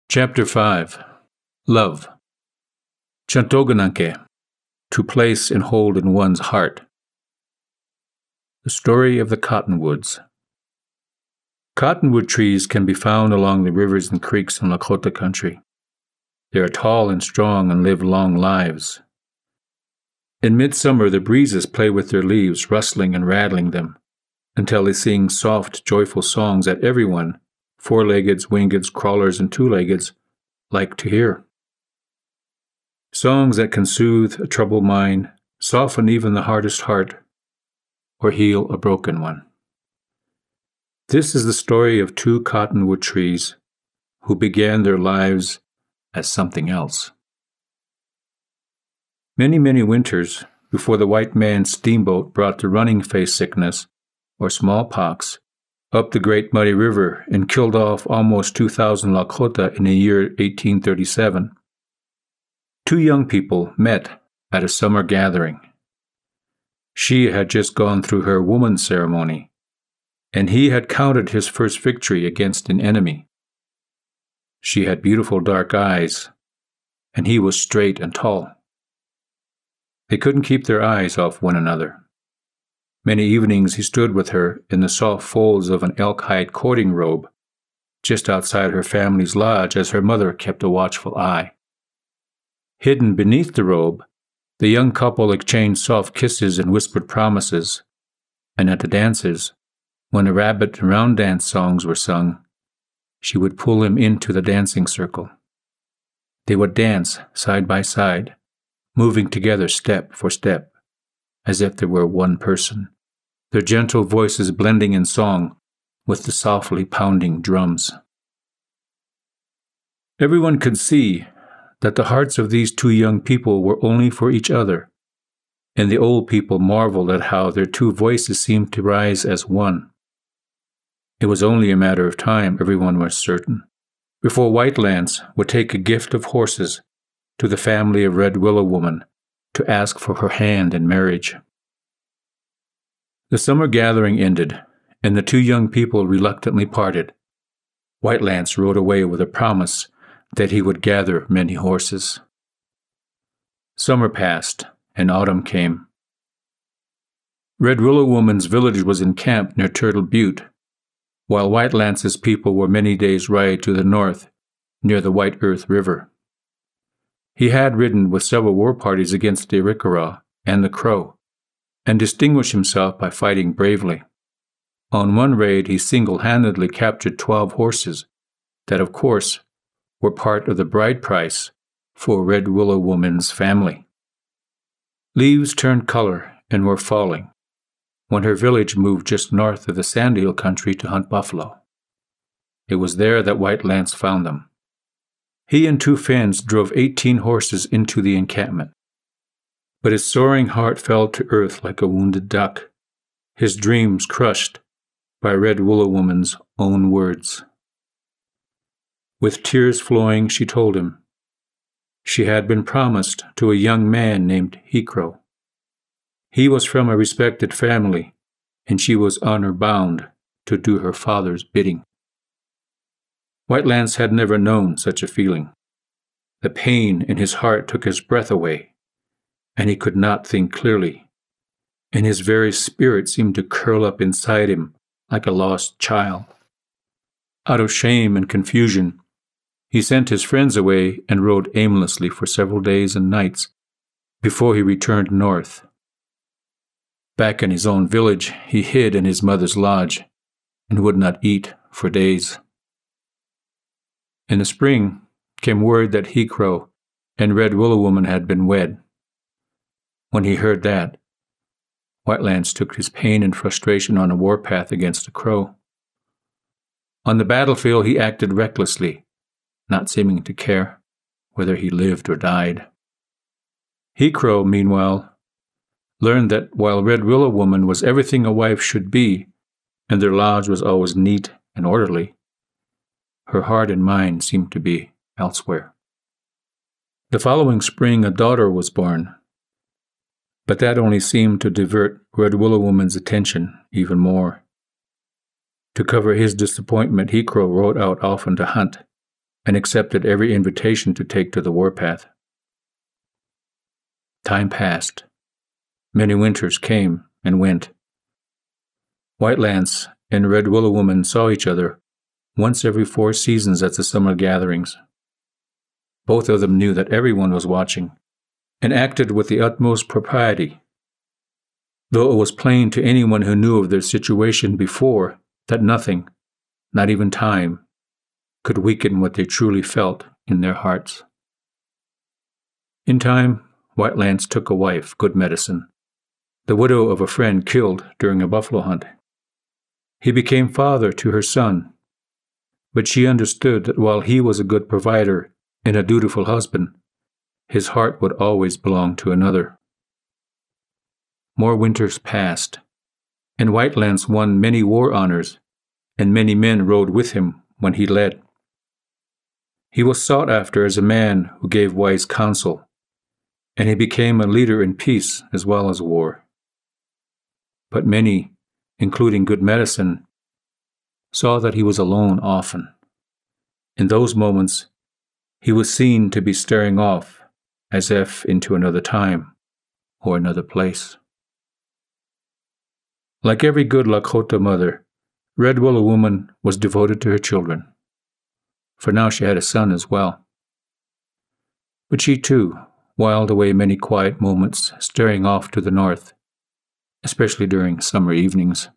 Chapter 5. Love. Chantogananke, to place and hold in one's heart. The story of the cottonwoods. Cottonwood trees can be found along the rivers and creeks in Lakota country. They are tall and strong and live long lives. In midsummer, the breezes play with their leaves, rustling and rattling them, until they sing soft, joyful songs that everyone, four-leggeds, wingeds, crawlers, and two-leggeds, like to hear. Songs that can soothe a troubled mind, soften even the hardest heart, or heal a broken one. This is the story of two cottonwood trees who began their lives as something else. Many, many winters before the white man's steamboat brought the running-face sickness, or smallpox, up the Great Muddy River and killed off almost 2,000 Lakota in the year 1837. Two young people met at a summer gathering. She had just gone through her woman's ceremony, and he had counted his first victory against an enemy. She had beautiful dark eyes, and he was straight and tall. They couldn't keep their eyes off one another. Many evenings he stood with her in the soft folds of an elk-hide courting robe, just outside her family's lodge as her mother kept a watchful eye. Hidden beneath the robe, the young couple exchanged soft kisses and whispered promises, and at the dances, when the rabbit and round dance songs were sung, she would pull him into the dancing circle. They would dance side by side, moving together step for step, as if they were one person, their gentle voices blending in song with the softly pounding drums. Everyone could see that the hearts of these two young people were only for each other, and the old people marveled at how their two voices seemed to rise as one. It was only a matter of time, everyone was certain, before White Lance would take a gift of horses to the family of Red Willow Woman to ask for her hand in marriage. The summer gathering ended, and the two young people reluctantly parted. White Lance rode away with a promise that he would gather many horses. Summer passed, and autumn came. Red Willow Woman's village was encamped near Turtle Butte, while White Lance's people were many days' ride to the north, near the White Earth River. He had ridden with several war parties against the Arikara and the Crow, and distinguished himself by fighting bravely. On one raid, he single-handedly captured 12 horses that, of course, were part of the bride price for Red Willow Woman's family. Leaves turned color and were falling when her village moved just north of the Sandhill country to hunt buffalo. It was there that White Lance found them. He and two friends drove 18 horses into the encampment. But his soaring heart fell to earth like a wounded duck, his dreams crushed by Red Willow Woman's own words. With tears flowing, she told him she had been promised to a young man named Hecro. He was from a respected family, and she was honor-bound to do her father's bidding. White Lance had never known such a feeling. The pain in his heart took his breath away, and he could not think clearly, and his very spirit seemed to curl up inside him like a lost child. Out of shame and confusion, he sent his friends away and rode aimlessly for several days and nights before he returned north. Back in his own village, he hid in his mother's lodge and would not eat for days. In the spring came word that Hecro and Red Willow Woman had been wed. When he heard that, White Lance took his pain and frustration on a warpath against the Crow. On the battlefield, he acted recklessly, not seeming to care whether he lived or died. Hecro, meanwhile, learned that while Red Willow Woman was everything a wife should be, and their lodge was always neat and orderly, her heart and mind seemed to be elsewhere. The following spring, a daughter was born, but that only seemed to divert Red Willow Woman's attention even more. To cover his disappointment, Hecro rode out often to hunt, and accepted every invitation to take to the warpath. Time passed. Many winters came and went. White Lance and Red Willow Woman saw each other once every 4 seasons at the summer gatherings. Both of them knew that everyone was watching, and acted with the utmost propriety, though it was plain to anyone who knew of their situation before that nothing, not even time, could weaken what they truly felt in their hearts. In time, White Lance took a wife, Good Medicine, the widow of a friend killed during a buffalo hunt. He became father to her son, but she understood that while he was a good provider and a dutiful husband, his heart would always belong to another. More winters passed, and White Lance won many war honors, and many men rode with him when he led. He was sought after as a man who gave wise counsel, and he became a leader in peace as well as war. But many, including Good Medicine, saw that he was alone often. In those moments, he was seen to be staring off as if into another time or another place. Like every good Lakota mother, Red Willow Woman was devoted to her children, for now she had a son as well. But she too whiled away many quiet moments staring off to the north, especially during summer evenings.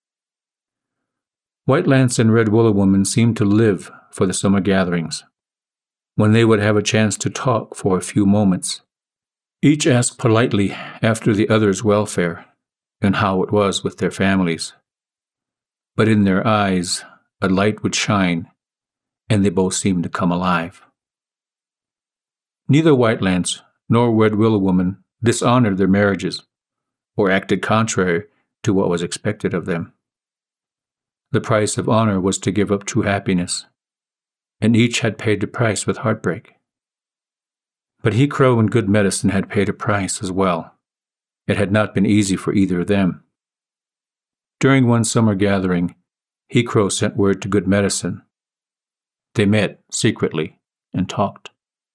White Lance and Red Willow Woman seemed to live for the summer gatherings, when they would have a chance to talk for a few moments. Each asked politely after the other's welfare and how it was with their families. But in their eyes, a light would shine, and they both seemed to come alive. Neither White Lance nor Red Willow Woman dishonored their marriages or acted contrary to what was expected of them. The price of honor was to give up true happiness, and each had paid the price with heartbreak. But He Crow and Good Medicine had paid a price as well. It had not been easy for either of them. During one summer gathering, He Crow sent word to Good Medicine. They met secretly and talked.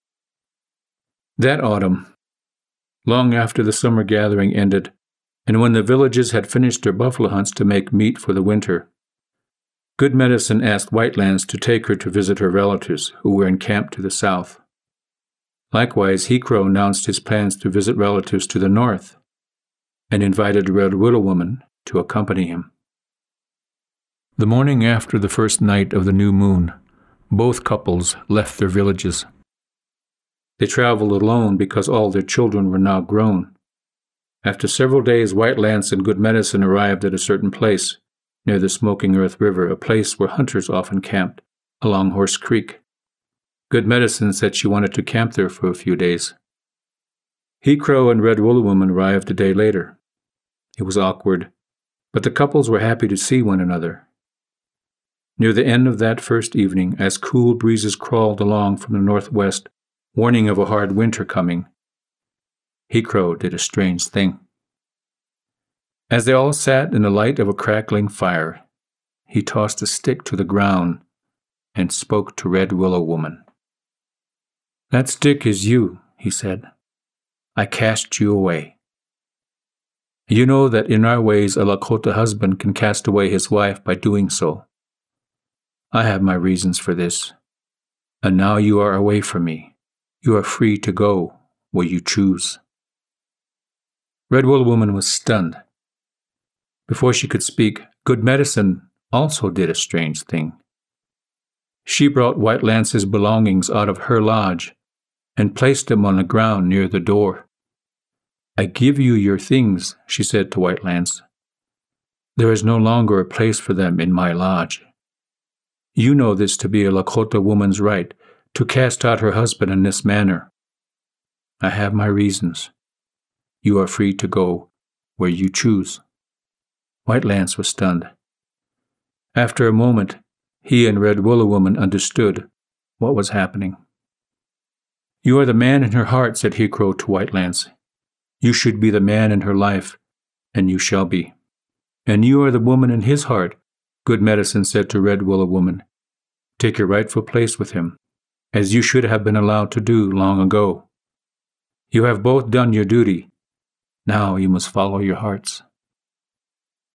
That autumn, long after the summer gathering ended, and when the villages had finished their buffalo hunts to make meat for the winter, Good Medicine asked White Lance to take her to visit her relatives who were encamped to the south. Likewise, He Crow announced his plans to visit relatives to the north and invited Red Willow Woman to accompany him. The morning after the first night of the new moon, both couples left their villages. They traveled alone because all their children were now grown. After several days, White Lance and Good Medicine arrived at a certain place, near the Smoking Earth River, a place where hunters often camped, along Horse Creek. Good Medicine said she wanted to camp there for a few days. He Crow and Red Willow Woman arrived a day later. It was awkward, but the couples were happy to see one another. Near the end of that first evening, as cool breezes crawled along from the northwest, warning of a hard winter coming, He Crow did a strange thing. As they all sat in the light of a crackling fire, he tossed a stick to the ground and spoke to Red Willow Woman. "That stick is you," he said. "I cast you away. You know that in our ways a Lakota husband can cast away his wife by doing so. I have my reasons for this, and now you are away from me. You are free to go where you choose." Red Willow Woman was stunned. Before she could speak, Good Medicine also did a strange thing. She brought White Lance's belongings out of her lodge and placed them on the ground near the door. "I give you your things," she said to White Lance. "There is no longer a place for them in my lodge. You know this to be a Lakota woman's right, to cast out her husband in this manner. I have my reasons. You are free to go where you choose." White Lance was stunned. After a moment, he and Red Willow Woman understood what was happening. "You are the man in her heart," said He Crow to White Lance. "You should be the man in her life, and you shall be." "And you are the woman in his heart," Good Medicine said to Red Willow Woman. "Take your rightful place with him, as you should have been allowed to do long ago. You have both done your duty. Now you must follow your hearts.